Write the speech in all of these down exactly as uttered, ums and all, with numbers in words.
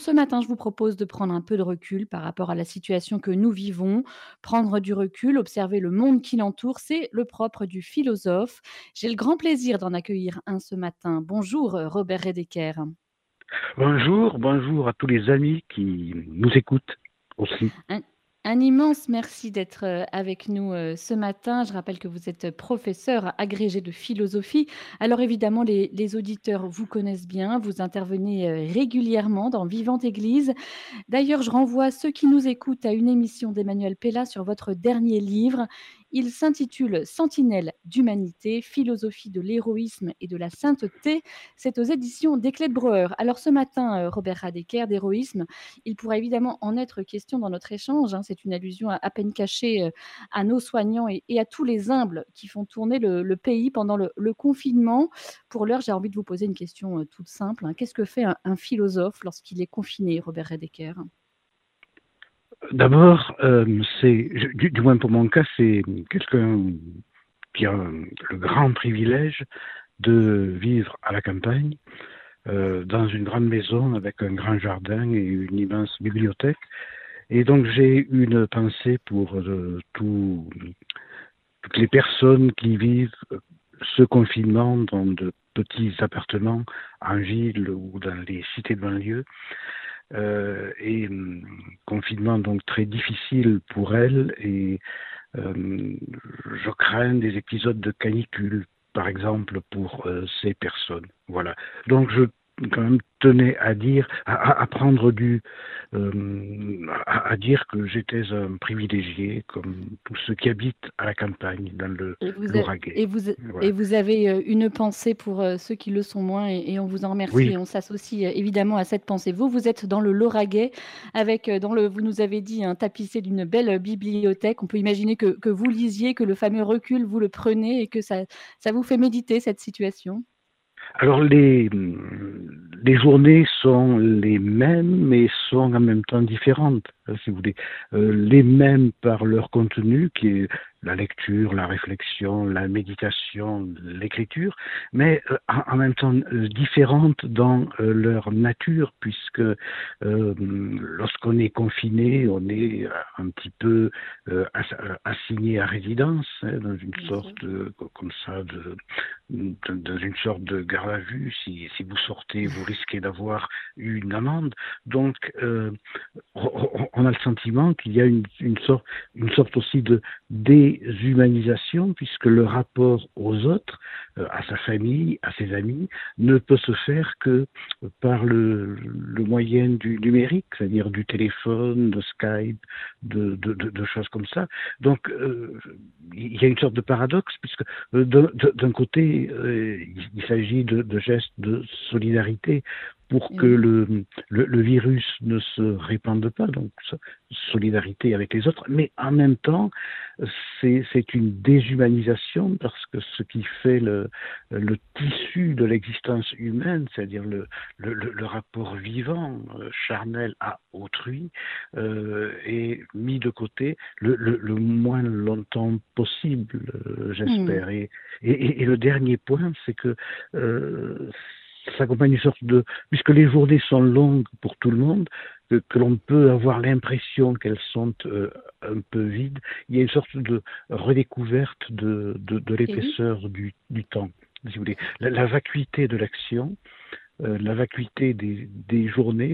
ce matin, je vous propose de prendre un peu de recul par rapport à la situation que nous vivons. Prendre du recul, observer le monde qui l'entoure, c'est le propre du philosophe. J'ai le grand plaisir d'en accueillir un ce matin. Bonjour, euh, Robert Redeker. Bonjour, bonjour à tous les amis qui nous écoutent aussi. Un, un immense merci d'être euh, avec nous euh, ce matin. Je rappelle que vous êtes professeur agrégé de philosophie. Alors évidemment, les, les auditeurs vous connaissent bien. Vous intervenez euh, régulièrement dans Vivante Église. D'ailleurs, je renvoie ceux qui nous écoutent à une émission d'Emmanuel Pella sur votre dernier livre. Il s'intitule Sentinelle d'humanité, philosophie de l'héroïsme et de la sainteté. C'est aux éditions des Clés de Breuer. Alors ce matin, euh, Robert Radeker, d'héroïsme, il pourra évidemment en être question dans notre échange, hein. C'est une allusion à, à peine cachée euh, à nos soignants et, et à tous les humbles qui font tourner le, le pays pendant le, le confinement. Pour l'heure, j'ai envie de vous poser une question euh, toute simple, hein. Qu'est-ce que fait un, un philosophe lorsqu'il est confiné, Robert Redeker? D'abord, euh, c'est, je- du, du moins pour mon cas, c'est quelqu'un qui a le grand privilège de vivre à la campagne, euh, dans une grande maison avec un grand jardin et une immense bibliothèque. Et donc j'ai une pensée pour euh, tout- toutes les personnes qui vivent euh, ce confinement dans de petits appartements en ville ou dans les cités de banlieue. Euh, et hum, confinement donc très difficile pour elle et euh, je crains des épisodes de canicule par exemple pour euh, ces personnes. Voilà. Donc je quand même tenais à dire, à, à, à prendre du, euh, à, à dire que j'étais un privilégié comme tous ceux qui habitent à la campagne dans le Et vous, a- l'Ouraguais. et vous, et Voilà. vous avez euh, une pensée pour euh, ceux qui le sont moins et, et on vous en remercie Oui. et on s'associe euh, évidemment à cette pensée. Vous, vous êtes dans le Lauragais avec, euh, dans le, vous nous avez dit, un tapissé d'une belle euh, bibliothèque. On peut imaginer que, que vous lisiez, que le fameux recul, vous le prenez et que ça, ça vous fait méditer cette situation. Alors les, les journées sont les mêmes, mais sont en même temps différentes, hein, si vous voulez. Euh, les mêmes par leur contenu, qui est la lecture, la réflexion, la méditation, l'écriture, mais euh, en, en même temps euh, différentes dans euh, leur nature, puisque euh, lorsqu'on est confiné, on est euh, un petit peu euh, ass- assigné à résidence, hein, dans une Bien sûr. sorte de, comme ça de dans une sorte de garde à vue. Si, si vous sortez, vous risquez d'avoir une amende. Donc, euh, on a le sentiment qu'il y a une, une, sorte, une sorte aussi de déshumanisation, puisque le rapport aux autres, euh, à sa famille, à ses amis, ne peut se faire que par le, le moyen du numérique, c'est-à-dire du téléphone, de Skype, de, de, de, de choses comme ça. Donc, euh, il y a une sorte de paradoxe, puisque euh, d'un côté, euh, il s'agit de, de gestes de solidarité pour Eh que oui. le, le, le virus ne se répande pas, donc solidarité avec les autres, mais en même temps, c'est une déshumanisation parce que ce qui fait le, le tissu de l'existence humaine, c'est-à-dire le, le, le, rapport vivant, euh, charnel à autrui, euh, est mis de côté le, le, le moins longtemps possible, euh, Hmm. j'espère. Et, et, et, le dernier point, c'est que euh, ça accompagne une sorte de... Puisque les journées sont longues pour tout le monde, que, que l'on peut avoir l'impression qu'elles sont euh, un peu vides, il y a une sorte de redécouverte de, de, de Eh oui. l'épaisseur du, du temps, si vous voulez. La, la vacuité de l'action, euh, la vacuité des, des journées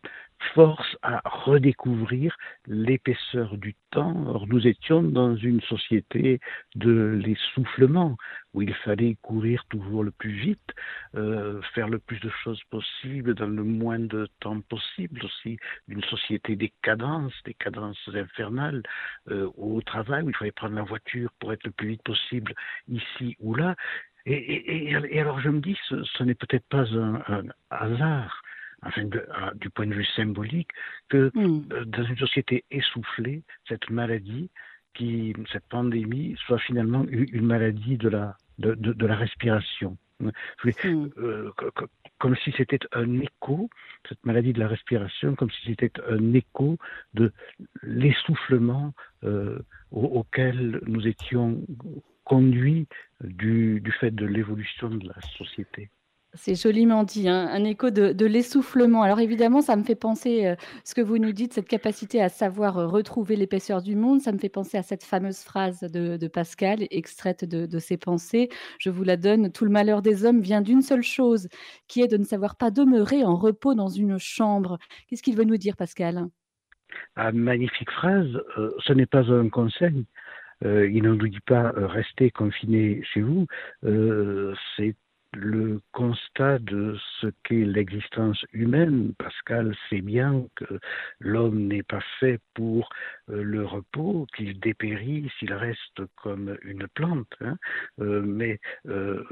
force à redécouvrir l'épaisseur du temps. Or, nous étions dans une société de l'essoufflement, où il fallait courir toujours le plus vite, euh, faire le plus de choses possible dans le moins de temps possible, aussi une société des cadences, des cadences infernales, euh, au travail, où il fallait prendre la voiture pour être le plus vite possible ici ou là. Et, et, et alors je me dis, ce, ce n'est peut-être pas un, un hasard, enfin, de, à, du point de vue symbolique, que Hmm. euh, dans une société essoufflée, cette maladie, qui, cette pandémie, soit finalement une, une maladie de la, de, de, de la respiration. Hmm. Euh, comme si c'était un écho, cette maladie de la respiration, comme si c'était un écho de l'essoufflement euh, auquel nous étions conduits du, du fait de l'évolution de la société. C'est joliment dit, hein, un écho de de l'essoufflement. Alors évidemment, ça me fait penser, heu, ce que vous nous dites, cette capacité à savoir, heu, retrouver l'épaisseur du monde, ça me fait penser à cette fameuse phrase de de Pascal, extraite de de ses Pensées. Je vous la donne: «Tout le malheur des hommes vient d'une seule chose, qui est de ne savoir pas demeurer en repos dans une chambre». Qu'est-ce qu'il veut nous dire, Pascal? Ah, magnifique phrase, heu, ce n'est pas un conseil, heu, il ne nous dit pas, heu: «Restez confinés chez vous», heu, c'est le constat de ce qu'est l'existence humaine. Pascal sait bien que l'homme n'est pas fait pour, heu, le repos, qu'il dépérit s'il reste comme une plante, hein, heu, mais heu,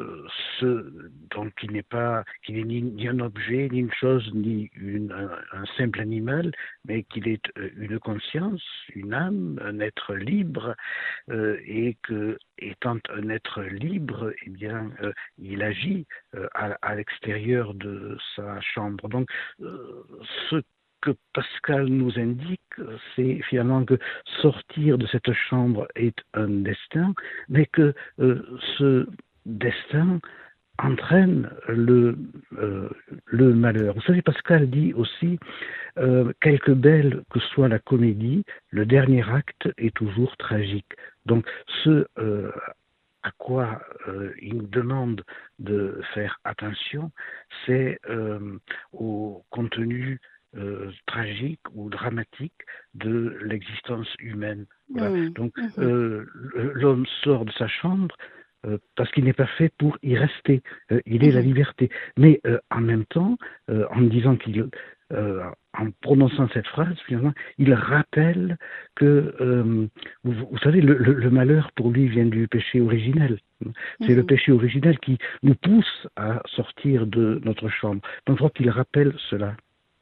ce donc il n'est pas qu'il n'est ni ni un objet, ni une chose, ni une un un simple animal, mais qu'il est, heu, une conscience, une âme, un être libre, heu et que, étant un être libre, eh bien, heu, il agit, heu, à à l'extérieur de sa chambre. Donc, heu, ce que Pascal nous indique, c'est finalement que sortir de cette chambre est un destin, mais que, heu, ce destin entraîne le, heu, le malheur. Vous savez, Pascal dit aussi, heu: «Quelque belle que soit la comédie, le dernier acte est toujours tragique». Donc ce, heu, à quoi, heu, il nous demande de faire attention, c'est, hem, au contenu, heu, tragique ou dramatique de l'existence humaine. Voilà. Mmh. Donc, Mmh mh. heu, le l'homme sort de sa chambre, heu, parce qu'il n'est pas fait pour y rester. Heu, il est Mmh la mh. liberté. Mais, heu, en même temps, heu, en disant qu'il, heu, en prononçant cette phrase, finalement, il rappelle que, hem, vous vous savez, le le le malheur pour lui vient du péché originel. C'est le Mmh. péché originel qui nous pousse à sortir de notre chambre. Donc je crois qu'il rappelle cela.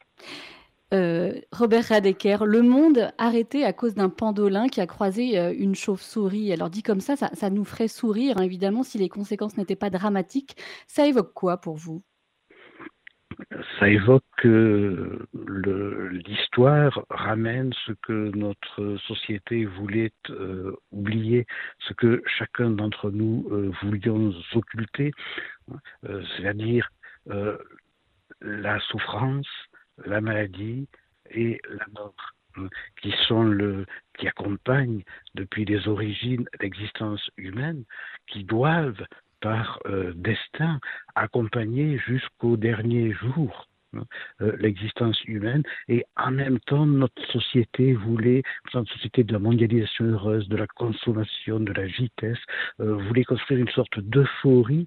Heu, Robert Radecker, le monde arrêté à cause d'un pangolin qui a croisé, heu, une chauve-souris. Alors dit comme ça, ça ça nous ferait sourire, hein, évidemment, si les conséquences n'étaient pas dramatiques. Ça évoque quoi pour vous? Ça évoque que le l'histoire ramène ce que notre société voulait, heu, oublier, ce que chacun d'entre nous, heu, voulions occulter, heu, c'est-à-dire, heu, la souffrance, la maladie et la mort, hein, qui sont le qui accompagnent depuis les origines l'existence humaine, qui doivent par, heu, destin accompagner jusqu'au dernier jour, hein, heu, l'existence humaine. Et en même temps notre société voulait, une société de la mondialisation heureuse, de la consommation, de la vitesse, heu, voulait construire une sorte d'euphorie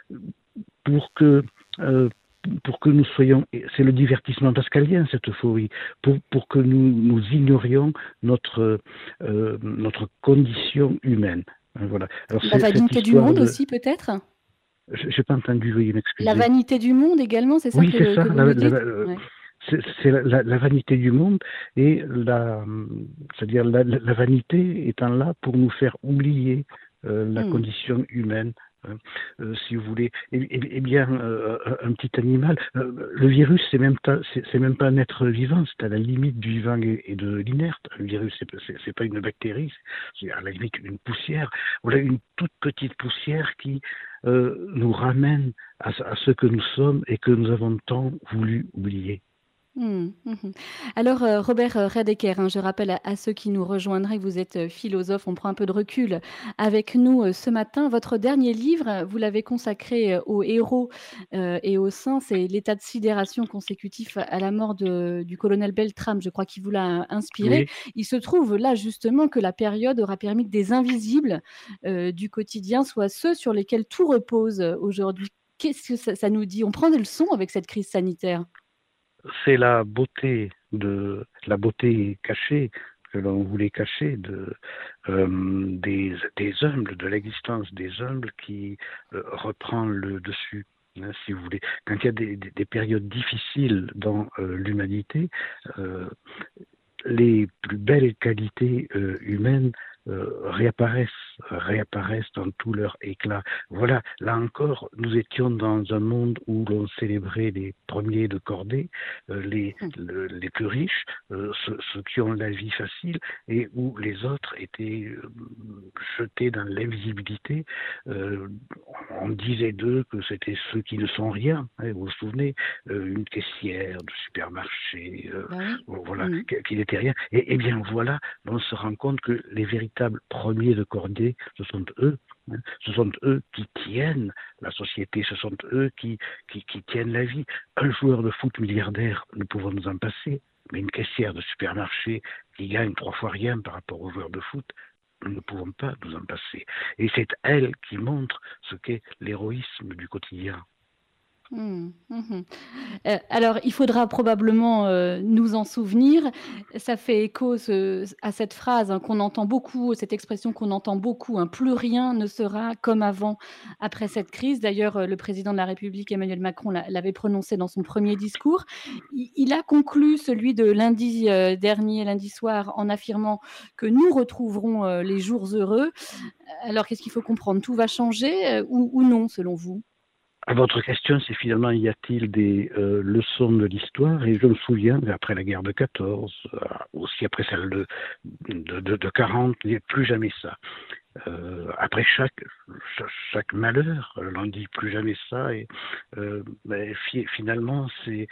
pour que, heu, pour que nous soyons, c'est le divertissement pascalien, cette euphorie, pour pour que nous nous ignorions notre, heu, notre condition humaine. Hein, voilà. Alors La c'est cette vanité du histoire monde de aussi peut-être? j'ai j'ai pas entendu, veuillez La m'excuser. vanité du monde également, c'est ça Oui, c'est que ça, que vous la nous la dites? la Ouais. c'est c'est la la la vanité du monde et la, mmh, c'est-à-dire la la la vanité étant là pour nous faire oublier, heu, la Mmh. condition humaine, hein, heu, si vous voulez. Et et et bien, heu, un un petit animal, heu, le virus, c'est même pas c'est c'est même pas un être vivant, c'est à la limite du vivant et et de l'inerte. Le virus, c'est p c'est c'est pas une bactérie, c'est à la limite une poussière. Voilà une toute petite poussière qui, heu, nous ramène à ce à ce que nous sommes et que nous avons tant voulu oublier. Mmh. Mmh mh. Alors, heu, Robert, heu, Radecker, hein, je rappelle à à ceux qui nous rejoindraient que vous êtes, heu, philosophe, on prend un peu de recul avec nous, heu, ce matin. Votre dernier livre, vous l'avez consacré, heu, aux héros, heu, et aux saints, c'est l'état de sidération consécutif à la mort de du colonel Beltrame, je crois qui vous l'a inspiré. Oui. Il se trouve là justement que la période aura permis que des invisibles, heu, du quotidien soient ceux sur lesquels tout repose, heu, aujourd'hui. Qu'est-ce que ça ça nous dit? On prend des leçons avec cette crise sanitaire? C'est la beauté de la beauté cachée que l'on voulait cacher de, hem, des des humbles, de l'existence des humbles qui, heu, reprend le dessus, hein, si vous voulez. Quand il y a des des des périodes difficiles dans, heu, l'humanité, heu, les plus belles qualités, heu, humaines euh, réapparaissent, réapparaissent dans tout leur éclat. Voilà, là encore, nous étions dans un monde où l'on célébrait les premiers de cordée, euh, les, Mmh. le, les plus riches, euh, ceux, ceux qui ont la vie facile, et où les autres étaient euh, jetés dans l'invisibilité. Euh, on disait d'eux que c'était ceux qui ne sont rien. Hein, vous vous souvenez, euh, une caissière de supermarché, euh, Bah oui. voilà, Mmh. qui n'était rien. Et, et bien voilà, on se rend compte que les véritables premiers de cordée, ce sont eux. Hein, ce sont eux qui tiennent la société, ce sont eux qui, qui, qui tiennent la vie. Un joueur de foot milliardaire, nous pouvons nous en passer, mais une caissière de supermarché qui gagne trois fois rien par rapport aux joueurs de foot, nous ne pouvons pas nous en passer. Et c'est elle qui montre ce qu'est l'héroïsme du quotidien. Mmh. Mmh. Heu, alors il faudra probablement, heu, nous en souvenir. Ça fait écho ce à cette phrase, hein, qu'on entend beaucoup, cette expression qu'on entend beaucoup, hein: «Plus rien ne sera comme avant», après cette crise. D'ailleurs, heu, le président de la République Emmanuel Macron l'a l'avait prononcé dans son premier discours. Il il a conclu celui de lundi, heu, dernier, lundi soir, en affirmant que nous retrouverons, heu, les jours heureux. Alors qu'est-ce qu'il faut comprendre? Tout va changer, heu, ou ou non selon vous? À votre question, c'est finalement y a-t-il des euh, leçons de l'histoire? Et je me souviens, après la guerre de quatorze, euh, aussi après celle de, de, de, de quarante, il n'y a plus jamais ça. Euh, après chaque, chaque, chaque malheur, euh, l'on dit plus jamais ça, et euh, ben, fi finalement, c'est,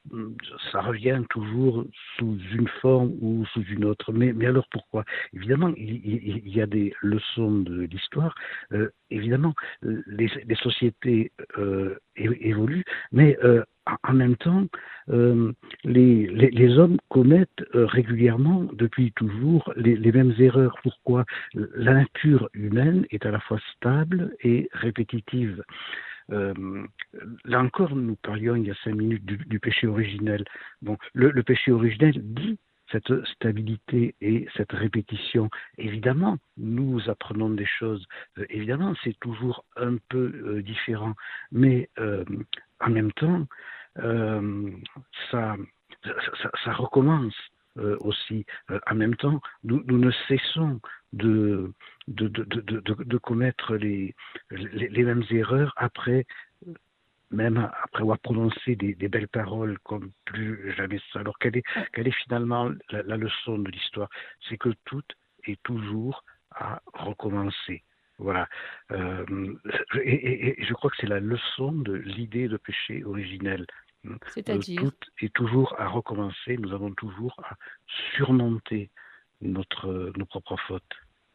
ça revient toujours sous une forme ou sous une autre. Mais, mais alors pourquoi? Évidemment, il, il, il y a des leçons de l'histoire. Euh, évidemment, les, les sociétés euh, é évoluent, mais euh, en même temps, euh, les, les, les hommes commettent euh, régulièrement, depuis toujours, les, les mêmes erreurs. Pourquoi? La nature humaine est à la fois stable et répétitive. Euh, là encore, nous parlions il y a cinq minutes du, du péché originel. Bon, le, le péché originel dit cette stabilité et cette répétition. Évidemment, nous apprenons des choses. Euh, évidemment, c'est toujours un peu euh, différent. Mais euh, en même temps, euh, ça, ça, ça recommence euh, aussi. Euh, en même temps, nous, nous ne cessons de, de, de, de, de, de commettre les, les, les mêmes erreurs après, même après avoir prononcé des, des belles paroles comme plus jamais ça. Alors quelle est, Ouais. quelle est finalement la, la leçon de l'histoire? C'est que tout est toujours à recommencer. Voilà. Euh, et, et, et je crois que c'est la leçon de l'idée de péché originel. Euh, tout C'est-à-dire? est toujours à recommencer. Nous avons toujours à surmonter notre, nos propres fautes.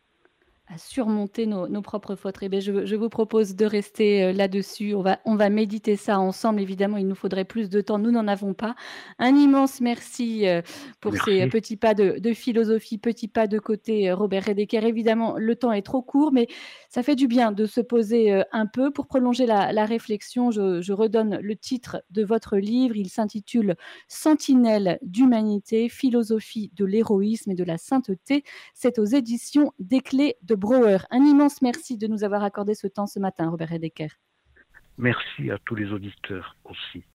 À surmonter nos nos propres fautes. Eh beh, je je vous propose de rester, heu, là-dessus. On va on va méditer ça ensemble. Évidemment, il nous faudrait plus de temps, nous n'en avons pas. Un immense merci, heu, pour ces, heu, Merci. petits pas de de philosophie, petits pas de côté, heu, Robert Redeker. Évidemment, le temps est trop court, mais ça fait du bien de se poser, heu, un peu. Pour prolonger la la réflexion, je je redonne le titre de votre livre. Il s'intitule «Sentinelle d'humanité, philosophie de l'héroïsme et de la sainteté». C'est aux éditions Desclés de Brouwer. Un immense merci de nous avoir accordé ce temps ce matin, Robert Redeker. Merci à tous les auditeurs aussi.